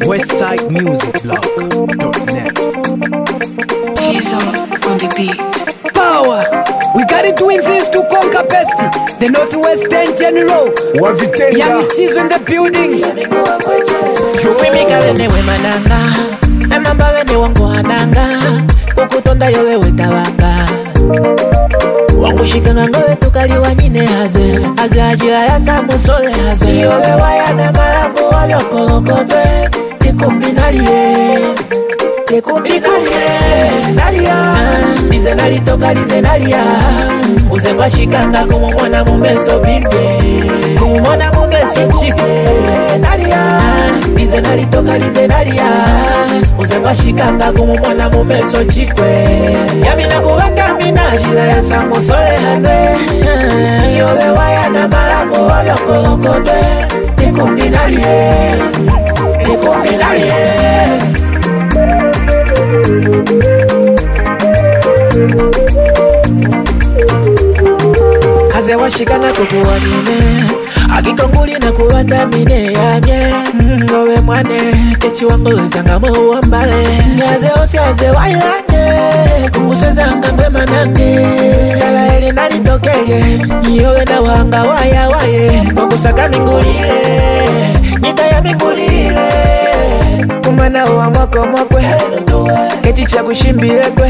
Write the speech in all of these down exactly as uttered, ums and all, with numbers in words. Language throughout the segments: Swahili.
westside music blog dot net. Tizo on the beat. Power, we got it doing things to conquer best. The Northwestern General Wavitenga Young Tizo in the building. Wimikale we mananga Emamba wene wangu hananga Ukutonda yowe wetawanga Wangu shikanga ngowe tukali wanyine haze Haze ajila ya samu sole haze Yowe wayana malabu wabyo kolokotwe Nikumbi nalie Nikumbi nalie Nalia Lize nalitoka lize nalia Uzemba shikanga kumu mwana mumeso bimbe Kumu mwana mumeso mshike Nalia Lize nalitoka lize nalia Uzemba shikanga kumu mwana mumeso chikwe Yamina kuwanda mina jila ya samu sole hanwe Yowe waya na malabu wabyo kolokotwe Nikumbi nalie Nikumbi nalie Kaze washikana kukuwa nime Akikonguli na kuwanda mine yamye Ngowe mwane kechi wangu zanga mwa mbale Nyaze osi aze wailane Kumuseza ngangwe manange Kala eli nani tokelye Yowe na wanga waya waye Wakusaka mingulile Nita ya mingulile Kumana uwa mwako mwakwe Kechi cha kushimbile kwe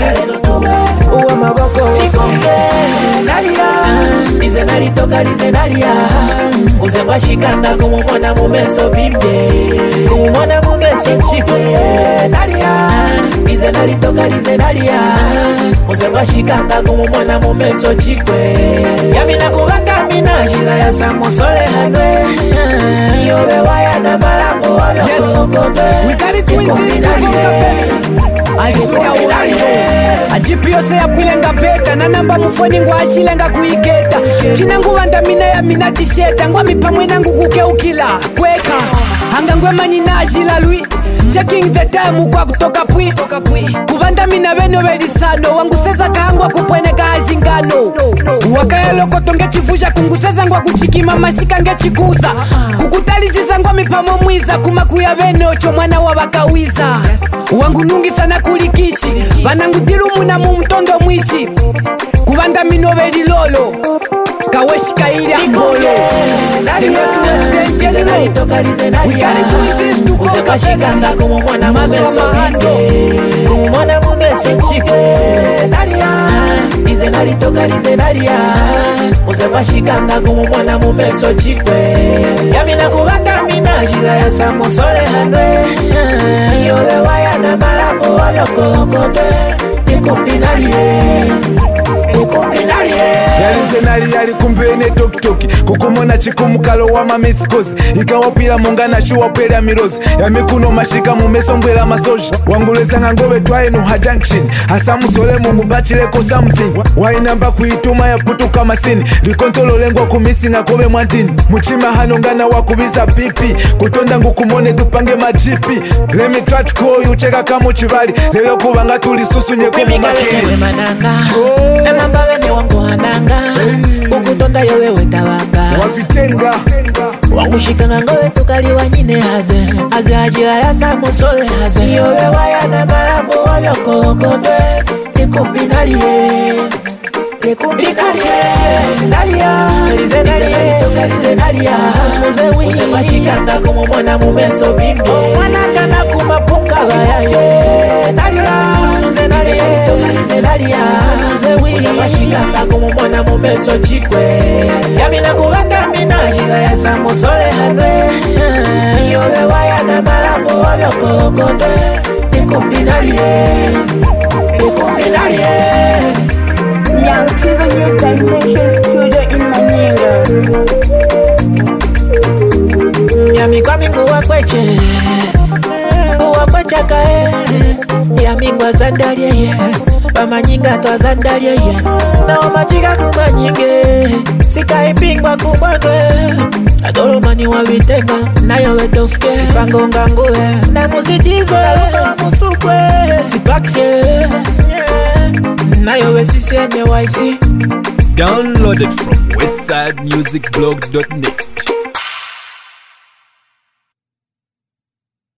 Uwa maboko Nikonge Nalia Lize nalitoka lize nalia Uzemba shikanga kumu mwana mumeso bimbe Kumu mwana mumeso mshike Nalia Lize nalitoka lize nalia Uzemba shikanga kumu mwana mumeso chikwe Yamina kubanda mina jila ya samu sole hanwe Yowe waya na malabu wabyo kolokotwe We got it doing things to conquer best. Alisudia uranyo Ajipi yose ya pilenga beta Na namba mufoni ngwa ashilenga kuigeta China nguwanda mina ya mina tisheta Ngwa mipamwe nangu kukeukila Kweka Hanga ngwe manyi na ashila lui Checking the time kwa kutoka pui Kuvanda mina veno velisano Wangu seza kahangwa kupwene kahashingano Wakaya loko tonge chifusha Kunguseza ngwa kuchikima mashika nge chikuza Kukutaliziza ngwa mipamo mwiza Kumakuya veno cho mwana wa wakawiza Wangu nungi sana kulikishi Vanangu dirumu na mumtondo mwishi Kuvanda mino veli lolo Kaweshika ili ambolo The Northwestern General We got it doing this to conquer best. Kumu mwana mumeso bimbe Kumu mwana mumeso mshike Nalia Lize nalitoka lize nalia Uzemba shikanga kumu mwana mumeso chikwe Yamina kubanda mina jila ya samu sole hanwe Yowe waya na malabu wabyo kolokotwe Nikumbi nalie Nikumbi nalie Yalize nali yali kumbene toki toki Kukumona chikumukalo wa mamesikozi Ikawapila mungana shuwa pele ya mirozi Ya mikuno mashika mumeso mbwela masoji Wanguleza ngangowe twae nuha junction Hasamu sole mungu bachileko something Wainamba kuituma ya putuka masini Likontolo lengwa kumisi ngakowe mwantini Muchima hanongana wakubiza pipi Kutonda ngukumone tupange majipi Let me try to call you cheka kama chivali Lelo kubanga tulisusu nye kumu makili Emamba wene wangu hananga Ukutonda yowe wetawanga Wavitenga Wangu shikanga ngowe tukali wanyine haze Haze ajila ya samu sole haze Yowe waya na malabu wabyo kolokotwe Nikumbi nalie Nikumbi nalie Nalia Lize nalie Toka lize nalia Muzewi Uzemba shikanga kumu mwana mumeso bimbe Mwana kana kumapunga wayaye Nalia Lize nalie Toka lize nalia Muzewi Uzemba shikanga kumu mwana mumeso chikwe Yamina kubanda mina jila ya samu sole hanwe Yowe waya na malabu wabyo kolokotwe Nikumbi nalie Nikumbi nalie Young Tizo New Dimension Studio in Maninga. Yami kwa mingu wakweche Nguwa kweche kae Yami ngwa zandalie ye Bamanyinga twa zandalie ye Na omajiga kumanyinge Sika ipingwa kubagwe Adolomani wavitenga Nayo wetofke Sipango ngangue Na muzijizo Loko musukwe Sipakshe Nayo we sisene waisi Downloaded from westside music blog dot net.